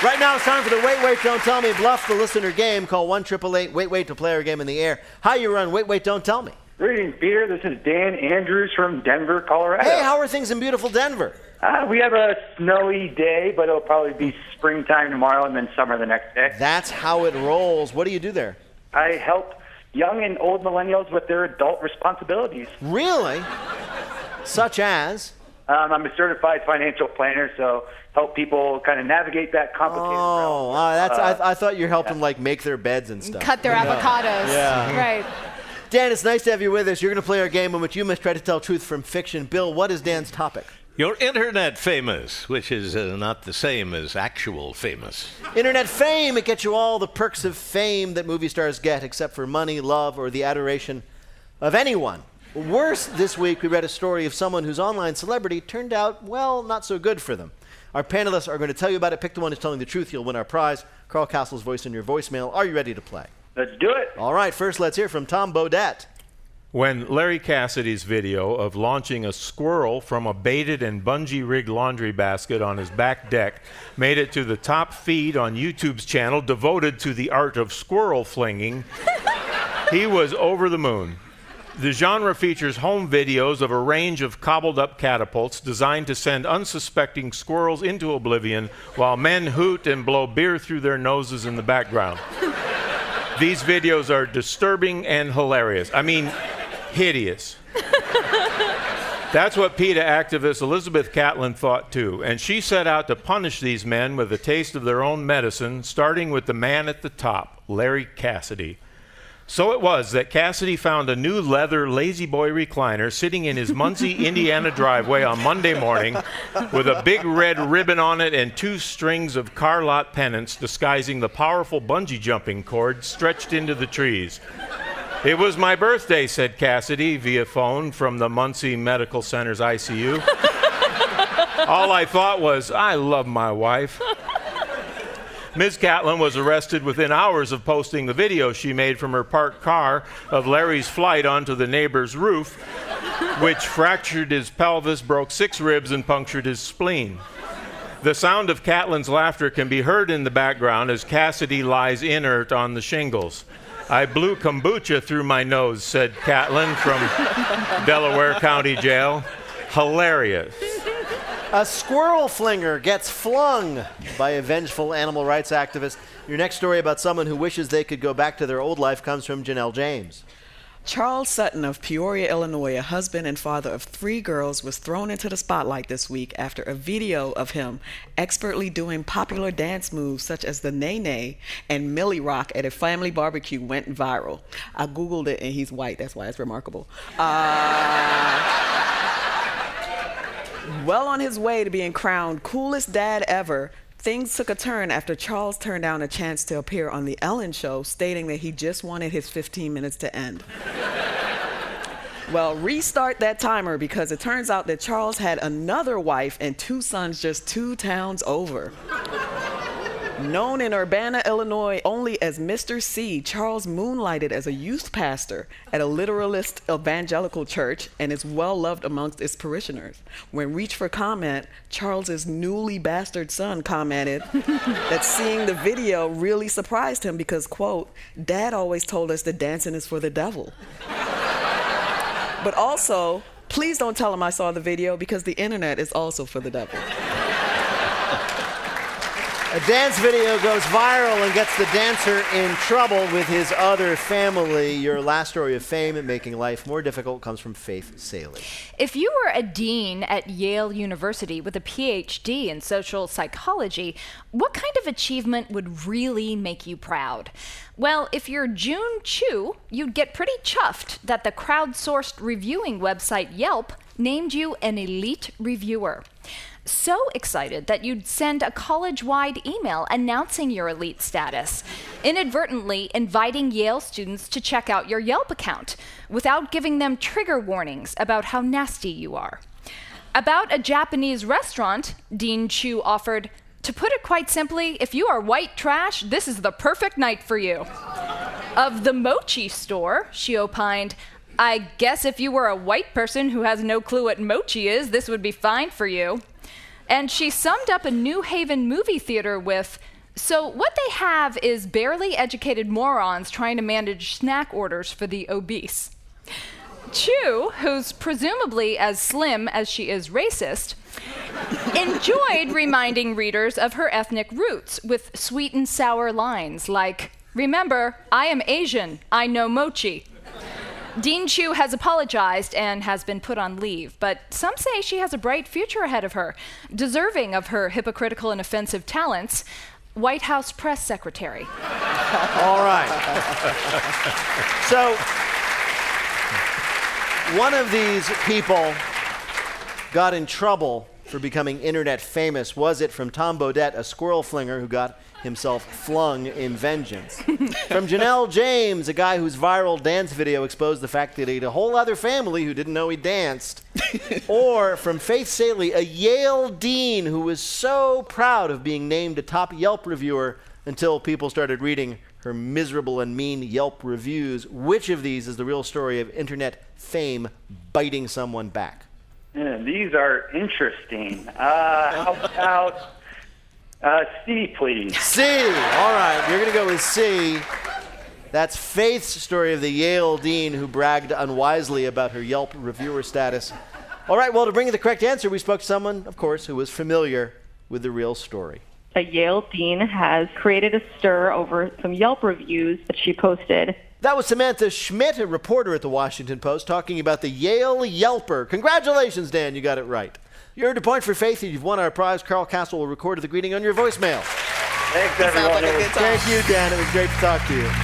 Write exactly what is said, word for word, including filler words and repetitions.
Right now it's time for the Wait, Wait, Don't Tell Me Bluff the Listener game. Call one eight eight eight Wait, Wait to play our game in the air. How you run Wait, Wait, Don't Tell Me? Greetings, Peter. This is Dan Andrews from Denver, Colorado. Hey, how are things in beautiful Denver? Uh, we have a snowy day, but it'll probably be springtime tomorrow and then summer the next day. That's how it rolls. What do you do there? I help young and old millennials with their adult responsibilities. Really? Such as? Um, I'm a certified financial planner, so help people kind of navigate that complicated Oh, realm. uh, that's, Uh, I, I thought you helped them like make their beds and stuff. Cut their avocados. Yeah. Right. Dan, it's nice to have you with us. You're going to play our game in which you must try to tell truth from fiction. Bill, what is Dan's topic? You're internet famous, which is uh, not the same as actual famous. Internet fame, it gets you all the perks of fame that movie stars get, except for money, love, or the adoration of anyone. Worse, this week we read a story of someone whose online celebrity turned out, well, not so good for them. Our panelists are going to tell you about it. Pick the one who's telling the truth. You'll win our prize. Carl Castle's voice in your voicemail. Are you ready to play? Let's do it. All right, first let's hear from Tom Bodette. When Larry Cassidy's video of launching a squirrel from a baited and bungee-rigged laundry basket on his back deck made it to the top feed on YouTube's channel devoted to the art of squirrel flinging, he was over the moon. The genre features home videos of a range of cobbled-up catapults designed to send unsuspecting squirrels into oblivion while men hoot and blow beer through their noses in the background. These videos are disturbing and hilarious. I mean, hideous. That's what PETA activist Elizabeth Catlin thought too, and she set out to punish these men with a taste of their own medicine, starting with the man at the top, Larry Cassidy. So it was that Cassidy found a new leather Lazy Boy recliner sitting in his Muncie, Indiana driveway on Monday morning with a big red ribbon on it and two strings of car lot pennants disguising the powerful bungee jumping cord stretched into the trees. It was my birthday, said Cassidy via phone from the Muncie Medical Center's I C U. All I thought was, I love my wife. Miz Catlin was arrested within hours of posting the video she made from her parked car of Larry's flight onto the neighbor's roof, which fractured his pelvis, broke six ribs, and punctured his spleen. The sound of Catlin's laughter can be heard in the background as Cassidy lies inert on the shingles. I blew kombucha through my nose, said Catlin from Delaware County Jail. Hilarious. A squirrel flinger gets flung by a vengeful animal rights activist. Your next story about someone who wishes they could go back to their old life comes from Janelle James. Charles Sutton of Peoria, Illinois, a husband and father of three girls, was thrown into the spotlight this week after a video of him expertly doing popular dance moves such as the Nene and Millie Rock at a family barbecue went viral. I Googled it and he's white, that's why it's remarkable. Uh... Well on his way to being crowned coolest dad ever, things took a turn after Charles turned down a chance to appear on The Ellen Show, stating that he just wanted his fifteen minutes to end. Well, restart that timer because it turns out that Charles had another wife and two sons just two towns over. Known in Urbana, Illinois only as Mister C, Charles moonlighted as a youth pastor at a literalist evangelical church and is well loved amongst its parishioners. When reached for comment, Charles's newly bastard son commented that seeing the video really surprised him because, quote, Dad always told us that dancing is for the devil. But also, please don't tell him I saw the video because the internet is also for the devil. A dance video goes viral and gets the dancer in trouble with his other family. Your last story of fame and making life more difficult comes from Faith Saley. If you were a dean at Yale University with a P H D in social psychology, what kind of achievement would really make you proud? Well, if you're June Chu, you'd get pretty chuffed that the crowdsourced reviewing website Yelp named you an elite reviewer. So excited that you'd send a college-wide email announcing your elite status, inadvertently inviting Yale students to check out your Yelp account without giving them trigger warnings about how nasty you are. About a Japanese restaurant, Dean Chu offered, to put it quite simply, if you are white trash, this is the perfect night for you. Of the mochi store, she opined, I guess if you were a white person who has no clue what mochi is, this would be fine for you. And she summed up a New Haven movie theater with, So what they have is barely educated morons trying to manage snack orders for the obese. Chu, who's presumably as slim as she is racist, enjoyed reminding readers of her ethnic roots with sweet and sour lines like, "Remember, I am Asian, I know mochi." Dean Chu has apologized and has been put on leave, but some say she has a bright future ahead of her, deserving of her hypocritical and offensive talents. White House press secretary. All right. So, one of these people got in trouble for becoming internet famous. Was it from Tom Bodett, a squirrel flinger who got himself flung in vengeance? From Janelle James, a guy whose viral dance video exposed the fact that he had a whole other family who didn't know he danced? Or from Faith Saley, a Yale dean who was so proud of being named a top Yelp reviewer until people started reading her miserable and mean Yelp reviews? Which of these is the real story of internet fame biting someone back? Yeah, these are interesting. Uh, how about uh, C, please? C. All right, you're going to go with C. That's Faith's story of the Yale dean who bragged unwisely about her Yelp reviewer status. All right, well, to bring you the correct answer, we spoke to someone, of course, who was familiar with the real story. A Yale dean has created a stir over some Yelp reviews that she posted. That was Samantha Schmidt, a reporter at the Washington Post, talking about the Yale Yelper. Congratulations, Dan, you got it right. You earned a point for Faith, and you've won our prize. Carl Castle will record the greeting on your voicemail. Thanks, everyone. Sounds like a good time. Thank you, Dan. It was great to talk to you.